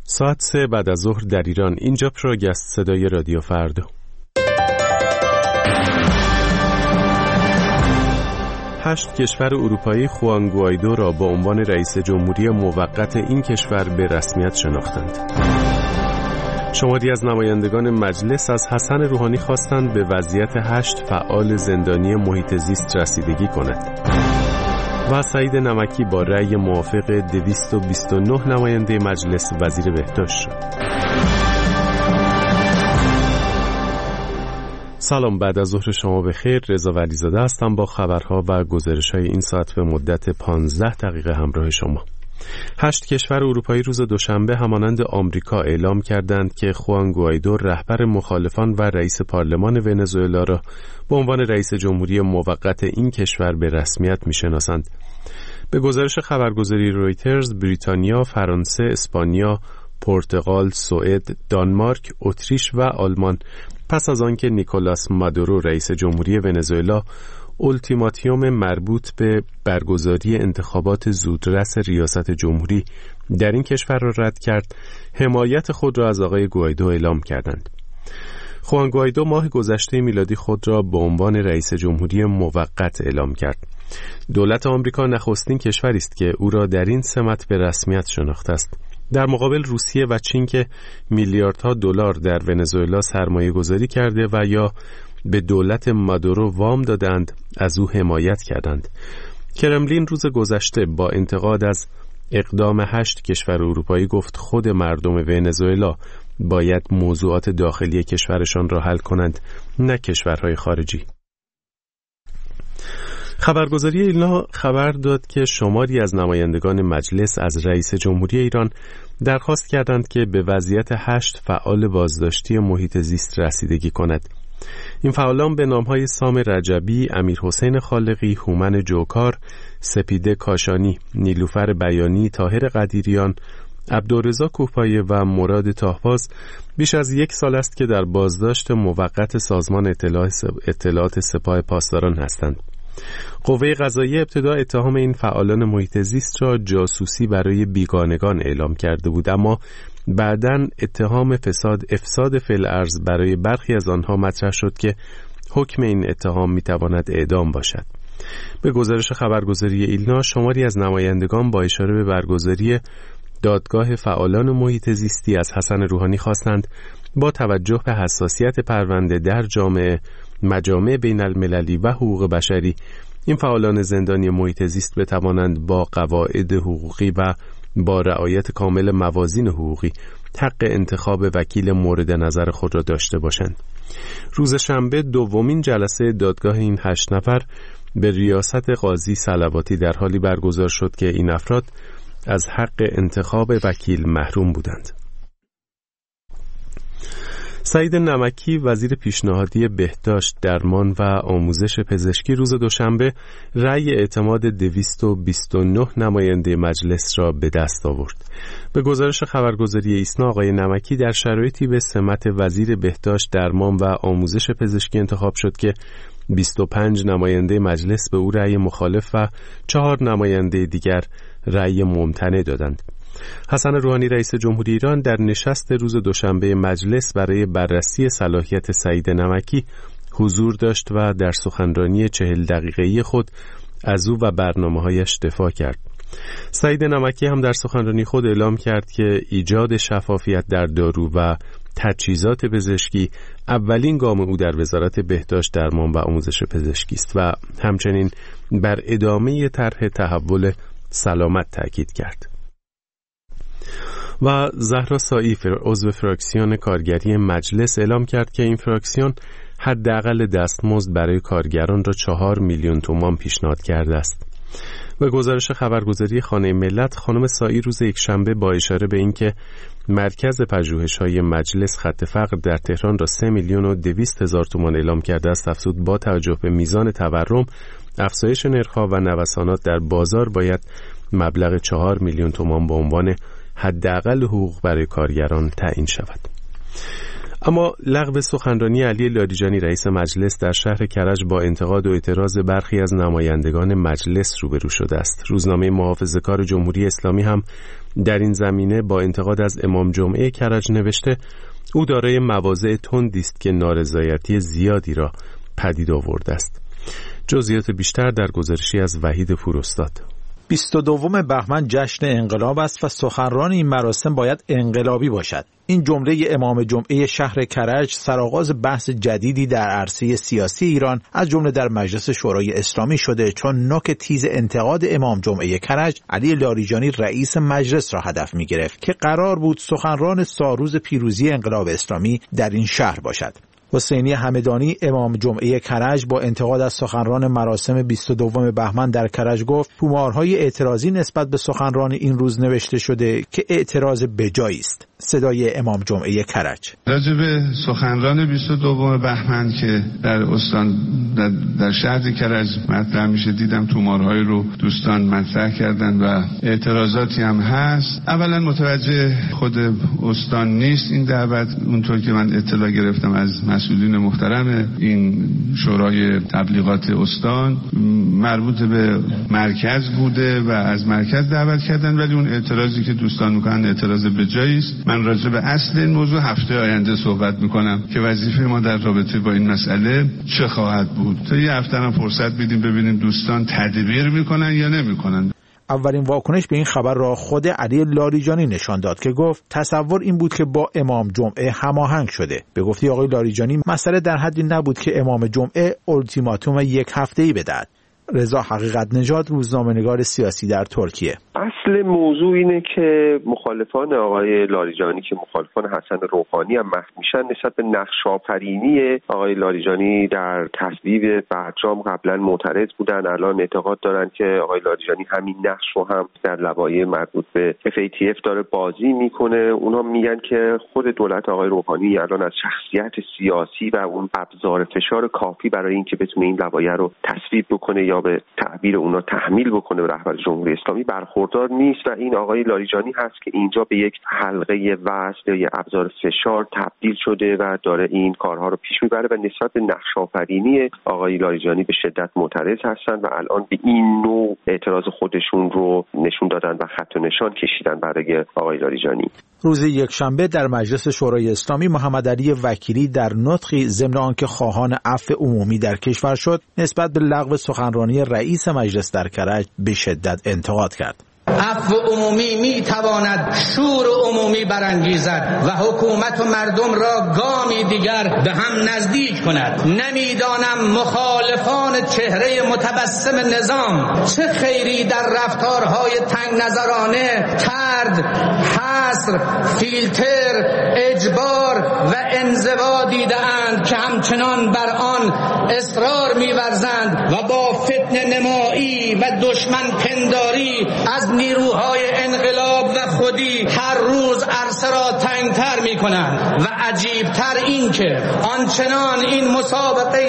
ساعت 3 بعد از ظهر در ایران. اینجا پروگست صدای رادیو فردا. 8 کشور اروپایی خوان گوایدو را به عنوان رئیس جمهوری موقت این کشور به رسمیت شناختند. شماری از نمایندگان مجلس از حسن روحانی خواستند به وضعیت 8 فعال زندانی محیط زیست رسیدگی کند. و سعید نمکی با رأی موافق 229 نماینده مجلس وزیر بهداشت شد. سلام، بعد از ظهر شما بخیر. رضا ولیزاده هستم با خبرها و گزارش‌های این ساعت به مدت 15 دقیقه همراه شما. 8 کشور اروپایی روز دوشنبه همانند آمریکا اعلام کردند که خوان گوایدو رهبر مخالفان و رئیس پارلمان ونزوئلا را به عنوان رئیس جمهوری موقت این کشور به رسمیت می‌شناسند. به گزارش خبرگزاری رویترز، بریتانیا، فرانسه، اسپانیا، پرتغال، سوئد، دانمارک، اتریش و آلمان پس از آنکه نیکولاس مادورو رئیس جمهوری ونزوئلا اولتیماتیوم مربوط به برگزاری انتخابات زودرس ریاست جمهوری در این کشور را رد کرد، حمایت خود را از آقای گوایدو اعلام کردند. خوان گوایدو ماه گذشته میلادی خود را به عنوان رئیس جمهوری موقت اعلام کرد. دولت آمریکا نخستین کشوری است که او را در این سمت به رسمیت شناخته است. در مقابل روسیه و چین که میلیاردها دلار در ونزوئلا سرمایه گذاری کرده و یا به دولت مادورو وام دادند، از او حمایت کردند. کرملین روز گذشته با انتقاد از اقدام 8 کشور اروپایی گفت خود مردم ونزوئلا باید موضوعات داخلی کشورشان را حل کنند، نه کشورهای خارجی. خبرگزاری ایلنا خبر داد که شماری از نمایندگان مجلس از رئیس جمهوری ایران درخواست کردند که به وضعیت 8 فعال بازداشتی محیط زیست رسیدگی کند. این فعالان به نامهای سام رجبی، امیرحسین خالقی، هومن جوکار، سپیده کاشانی، نیلوفر بیانی، طاهر قدیریان، عبدالرضا کوهپایه و مراد تاهباز بیش از 1 سال است که در بازداشت موقت سازمان اطلاعات سپاه پاسداران هستند. قوه قضاییه ابتدا اتهام این فعالان محیط زیست را جاسوسی برای بیگانگان اعلام کرده بود، اما بعداً اتهام افساد فی‌الارض برای برخی از آنها مطرح شد که حکم این اتهام میتواند اعدام باشد. به گزارش خبرگزاری ایلنا، شماری از نمایندگان با اشاره به برگزاری دادگاه فعالان محیط زیستی از حسن روحانی خواستند با توجه به حساسیت پرونده در مجامع بین المللی و حقوق بشری این فعالان زندانی محیط زیست بتوانند با قواعد حقوقی و با رعایت کامل موازین حقوقی حق انتخاب وکیل مورد نظر خود را داشته باشند. روز شنبه دومین جلسه دادگاه این 8 نفر به ریاست قاضی صلواتی در حالی برگزار شد که این افراد از حق انتخاب وکیل محروم بودند. سعید نمکی وزیر پیشنهادی بهداشت، درمان و آموزش پزشکی روز دوشنبه رأی اعتماد 229 نماینده مجلس را به دست آورد. به گزارش خبرگزاری ایسنا، آقای نمکی در شرایطی به سمت وزیر بهداشت، درمان و آموزش پزشکی انتخاب شد که 25 نماینده مجلس به او رأی مخالف و 4 نماینده دیگر رأی ممتنع دادند. حسن روحانی رئیس جمهوری ایران در نشست روز دوشنبه مجلس برای بررسی صلاحیت سعید نمکی حضور داشت و در سخنرانی 40 دقیقه‌ای خود از او و برنامه‌هایش دفاع کرد. سعید نمکی هم در سخنرانی خود اعلام کرد که ایجاد شفافیت در دارو و تجهیزات پزشکی اولین گام او در وزارت بهداشت، درمان و آموزش پزشکی است و همچنین بر ادامه طرح تحول سلامت تاکید کرد. و زهرا سایی عضو فراکسیون کارگری مجلس اعلام کرد که این فراکسیون حداقل دستمزد برای کارگران را 4 میلیون تومان پیشنهاد کرده است. به گزارش خبرگزاری خانه ملت، خانم سایی روز یکشنبه با اشاره به اینکه مرکز پژوهش‌های مجلس خط فقر در تهران را 3,200,000 تومان اعلام کرده است، افزود با توجه به میزان تورم، افزایش نرخ‌ها و نوسانات در بازار باید مبلغ 4 میلیون تومان به عنوان حداقل حقوق برای کارگران تعیین شود. اما لغو سخنرانی علی لاریجانی رئیس مجلس در شهر کرج با انتقاد و اعتراض برخی از نمایندگان مجلس روبرو شده است. روزنامه محافظه‌کار جمهوری اسلامی هم در این زمینه با انتقاد از امام جمعه کرج نوشته او دارای مواضع تندی است که نارضایتی زیادی را پدید آورده است. جزئیات بیشتر در گزارشی از وحید پوراستاد. 22 بهمن جشن انقلاب است و سخنران این مراسم باید انقلابی باشد. این جمله امام جمعه شهر کرج سرآغاز بحث جدیدی در عرصه سیاسی ایران از جمله در مجلس شورای اسلامی شده، چون نوک تیز انتقاد امام جمعه کرج علی لاریجانی رئیس مجلس را هدف می گرفت که قرار بود سخنران سالروز پیروزی انقلاب اسلامی در این شهر باشد. حسینی همدانی امام جمعه کرج با انتقاد از سخنران مراسم 22 بهمن در کرج گفت تومارهای اعتراضی نسبت به سخنران این روز نوشته شده که اعتراض بجایی است. صدای امام جمعه کرج: راجع به سخنران 22 بهمن که در استان در شهر کرج مطرح میشه دیدم تومارهای رو دوستان مطرح کردن و اعتراضاتی هم هست. اولا متوجه خود استان نیست این دعوت، اونطور که من اطلاع گرفتم از مسئولین محترم این شورای تبلیغات استان، مربوط به مرکز بوده و از مرکز دعوت کردن، ولی اون اعتراضی که دوستان میکنن اعتراض بجایی است. من راجع به اصل این موضوع هفته آینده صحبت میکنم که وظیفه ما در رابطه با این مسئله چه خواهد بود. تا یه هفته هم فرصت بدیم ببینیم دوستان تدبیر میکنن یا نمیکنن. اولین واکنش به این خبر را خود علی لاریجانی نشان داد که گفت تصور این بود که با امام جمعه هماهنگ شده. به گفته آقای لاریجانی مسئله در حدی نبود که امام جمعه اولتیماتوم یک هفته‌ای بدهد. رضا حقیقت نژاد، روزنامه‌نگار سیاسی در ترکیه: اصل موضوع اینه که مخالفان آقای لاریجانی که مخالفان حسن روحانی هم محو میشن نسبت به نقش آفرینی آقای لاریجانی در تصویب برجام قبلا معترض بودن. الان اعتقاد دارن که آقای لاریجانی همین نقش رو هم در لوایح مربوط به FATF داره بازی میکنه. اونها میگن که خود دولت آقای روحانی الان از شخصیت سیاسی و اون ابزار فشار کافی برای اینکه بتونه این لوایح رو تصویب بکنه یا به تعبیر اونا تحمیل بکنه به رهبر جمهوری اسلامی برخوردار نیست و این آقای لاریجانی هست که اینجا به یک حلقه وصل یا یک ابزار فشار تبدیل شده و داره این کارها رو پیش میبره و نسبت به نقش آفرینی آقای لاریجانی به شدت معترض هستن و الان به این نوع اعتراض خودشون رو نشون دادن و خط و نشان کشیدن برای آقای لاریجانی. روز یکشنبه در مجلس شورای اسلامی محمد علی وکیلی در نطقی ضمن آنکه خواهان عفو عمومی در کشور شد نسبت به لغو سخنرانی رئیس مجلس در کرج به شدت انتقاد کرد. عفو عمومی می تواند شور عمومی برانگیزد و حکومت و مردم را گامی دیگر به هم نزدیک کند. نمیدانم مخالفان چهره متبسم نظام چه خیری در رفتارهای تنگ نظرانه، طرد، حصر، فیلتر، اجبار و انزوا دیده‌اند که همچنان بر آن اصرار می‌ورزند و با فتنه نمایی و دشمن پنداری از نیروهای انقلاب و خودی هر روز عرصه را تنگتر می کنند و عجیبتر این که آنچنان این مسابقه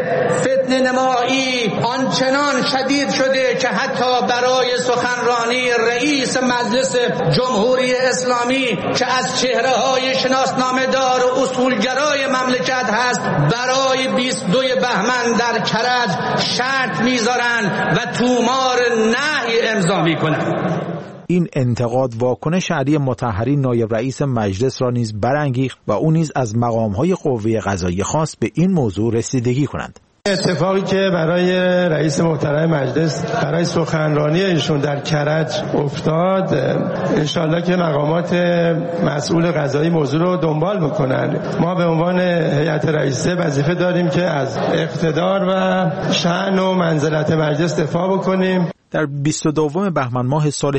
فتنه نمایی آنچنان شدید شده که حتی برای سخنرانی رئیس مجلس جمهوری اسلامی که از چهره‌های شناسنامه دار و اصولگرای مملکت هست برای 22 بهمن در کرج شرط میذارن و تومار نهی امضا میکنن. این انتقاد واکنش علی مطهری نایب رئیس مجلس را نیز برانگیخت و او نیز از مقام‌های قوه قضاییه خواست به این موضوع رسیدگی کنند. اتفاقی که برای رئیس محترم مجلس برای سخنرانی ایشون در کرج افتاد، انشالله که مقامات مسئول قضایی موضوع رو دنبال میکنن. ما به عنوان هیئت رئیسه وظیفه داریم که از اقتدار و شأن و منزلت مجلس دفاع بکنیم. در 22 بهمن ماه سال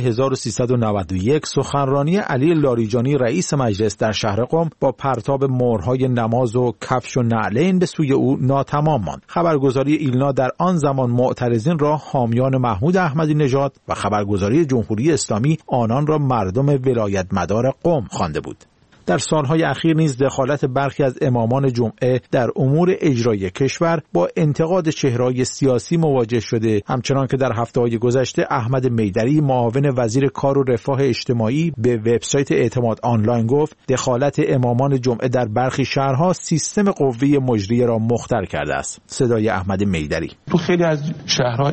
1391 سخنرانی علی لاریجانی رئیس مجلس در شهر قم با پرتاب مهرهای نماز و کفش و نعلین به سوی او ناتمام ماند. خبرگزاری ایلنا در آن زمان معترضین را حامیان محمود احمدی نژاد و خبرگزاری جمهوری اسلامی آنان را مردم ولایت مدار قم خوانده بود. در سالهای اخیر نیز دخالت برخی از امامان جمعه در امور اجرایی کشور با انتقاد چهره‌های سیاسی مواجه شده، همچنان که در هفته‌های گذشته احمد میدری معاون وزیر کار و رفاه اجتماعی به وبسایت اعتماد آنلاین گفت دخالت امامان جمعه در برخی شهرها سیستم قوه مجریه را مختل کرده است. صدای احمد میدری: تو خیلی از شهرها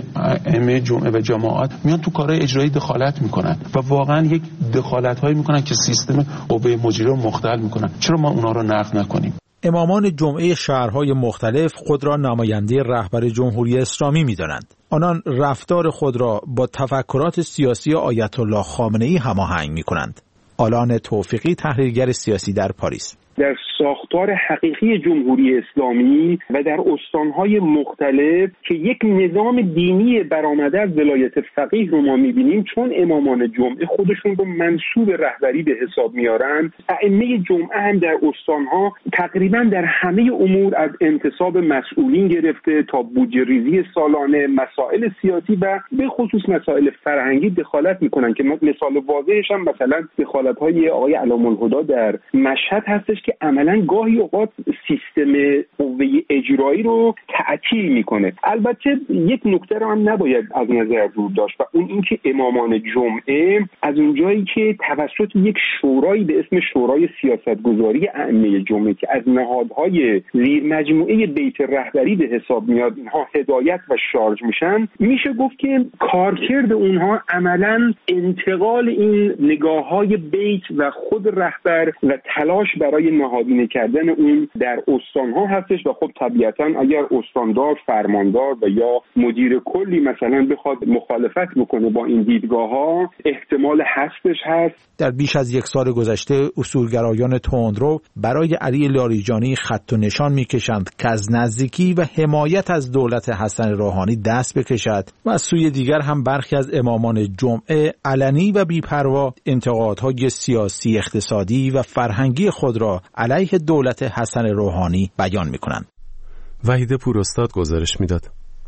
ائمه جمعه و جماعت میان تو کارهای اجرایی دخالت میکنن و واقعا یک دخالت‌هایی میکنن که سیستم قوه مجریه رو مختل میکنن. چرا ما اونا رو نقد نکنیم؟ امامان جمعه شهرهای مختلف خود را نماینده رهبر جمهوری اسلامی می‌دانند. آنان رفتار خود را با تفکرات سیاسی آیت الله خامنه‌ای هماهنگ می‌کنند. آلان توفیقی، تحلیلگر سیاسی در پاریس: در ساختار حقیقی جمهوری اسلامی و در استانهای مختلف که یک نظام دینی برآمده از ولایت فقیه رو ما می‌بینیم، چون امامان جمعه خودشون رو منسوب رهبری به حساب میارن، ائمه جمعه هم در استانها تقریبا در همه امور از انتصاب مسئولین گرفته تا بودجه ریزی سالانه، مسائل سیاسی و به خصوص مسائل فرهنگی دخالت میکنن که مثال واضحش هم مثلا دخالت‌های آقای علام الهدی در مشهد هستش که عملاً گاهی اوقات سیستم قوه اجرایی رو تعطیل میکنه. البته یک نکته رو هم نباید از نظر دور داشت و اون اینکه امامان جمعه از اونجایی که توسط یک شورایی به اسم شورای سیاستگذاری ائمه جمعه که از نهادهای زیر مجموعه بیت رهبری به حساب میاد، اینها هدایت و شارژ میشن، میشه گفت که کارکرد اونها عملاً انتقال این نگاه‌های بیت و خود رهبر و تلاش برای نهادینه کردن اون در استانها هستش و خب طبیعتاً اگر استاندار، فرماندار و یا مدیر کلی مثلا بخواد مخالفت بکنه با این دیدگاه‌ها، احتمال هستش هست. در بیش از یک سال گذشته اصولگرایان تندرو برای علی لاریجانی خط و نشان می‌کشند که از نزدیکی و حمایت از دولت حسن روحانی دست بکشد و از سوی دیگر هم برخی از امامان جمعه علنی و بی‌پروا انتقادهای سیاسی، اقتصادی و فرهنگی خود را علیه دولت حسن روحانی بیان می‌کنند. وحید پوراستاد گزارش میداد.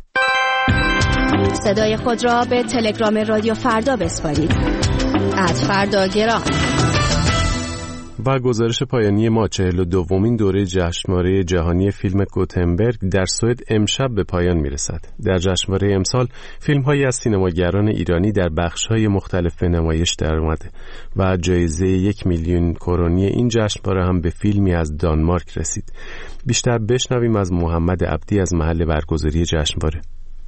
صدای خود را به تلگرام رادیو فردا بسپارید. @فرداگرام. و گزارش پایانی ما 42مین دوره جشنواره جهانی فیلم گوتنبرگ در سوئد امشب به پایان میرسد. در جشنواره امسال فیلم‌هایی از سینماگران ایرانی در بخش‌های مختلف به نمایش درآمده و جایزه 1 میلیون کرونی این جشنواره هم به فیلمی از دانمارک رسید. بیشتر بشنویم از محمد عبدی از محل برگزاری جشنواره.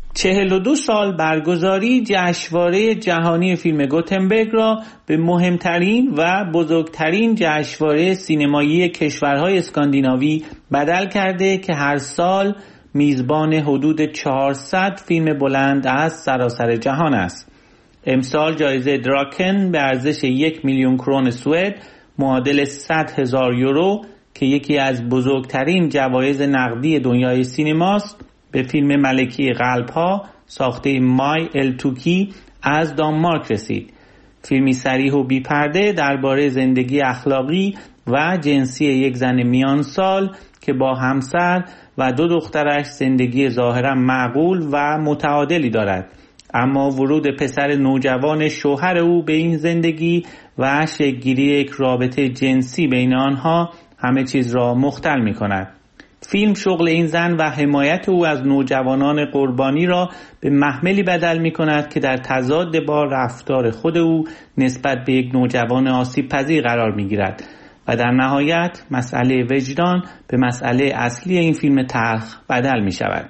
42 سال برگزاری جشنواره جهانی فیلم گوتنبرگ را به مهمترین و بزرگترین جشنواره سینمایی کشورهای اسکاندیناوی بدل کرده که هر سال میزبان حدود 400 فیلم بلند از سراسر جهان است. امسال جایزه دراکن به ارزش 1 میلیون کرون سوئد معادل 100,000 یورو که یکی از بزرگترین جوایز نقدی دنیای سینماست، به فیلم ملکه قلب‌ها ساخته مای التوکی از دانمارک رسید. فیلمی صریح و بی‌پرده درباره زندگی اخلاقی و جنسی یک زن میان سال که با همسر و 2 دخترش زندگی ظاهراً معقول و متعادلی دارد، اما ورود پسر نوجوان شوهر او به این زندگی و شکل‌گیری یک رابطه جنسی بین آنها همه چیز را مختل می‌کند. فیلم شغل این زن و حمایت او از نوجوانان قربانی را به محملی بدل می کند که در تضاد با رفتار خود او نسبت به یک نوجوان آسیب پذیر قرار می گیرد و در نهایت مسئله وجدان به مسئله اصلی این فیلم تلخ بدل می شود.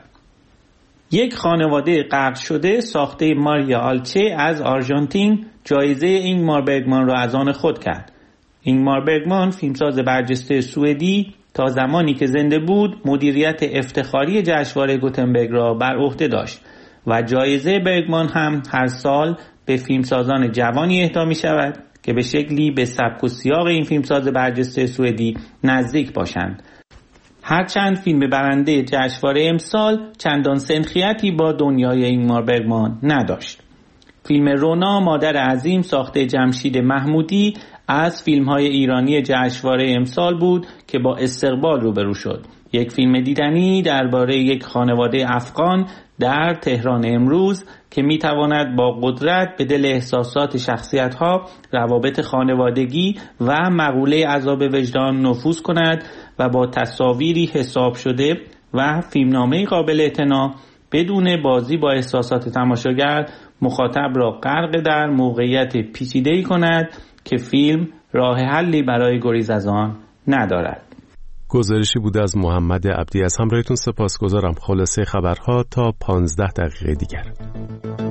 یک خانواده غرق شده ساخته ماریا آلچه از آرژانتین جایزه اینگمار برگمان را از آن خود کرد. اینگمار برگمان فیلمساز برجسته سوئدی تا زمانی که زنده بود مدیریت افتخاری جشنواره گوتنبرگ را بر عهده داشت و جایزه برگمان هم هر سال به فیلمسازان جوانی اهدا می شود که به شکلی به سبک و سیاق این فیلمساز برجسته سوئدی نزدیک باشند. هرچند فیلم برنده جشنواره امسال چندان سنخیتی با دنیای اینگمار برگمان نداشت. فیلم رونا مادر عظیم ساخته جمشید محمودی از فیلم‌های ایرانی جشنواره امسال بود که با استقبال روبرو شد. یک فیلم دیدنی درباره یک خانواده افغان در تهران امروز که میتواند با قدرت به دل احساسات شخصیت‌ها، روابط خانوادگی و مقوله عذاب وجدان نفوذ کند و با تصاویری حساب شده و فیلمنامه قابل اعتنا بدون بازی با احساسات تماشاگر مخاطب را غرق در موقعیت پیچیده‌ای کند که فیلم راه حلی برای گریز از آن ندارد. گزارشی بود از محمد عبدی. از همراهیتون سپاسگزارم. خلاصه خبرها تا 15 دقیقه دیگر.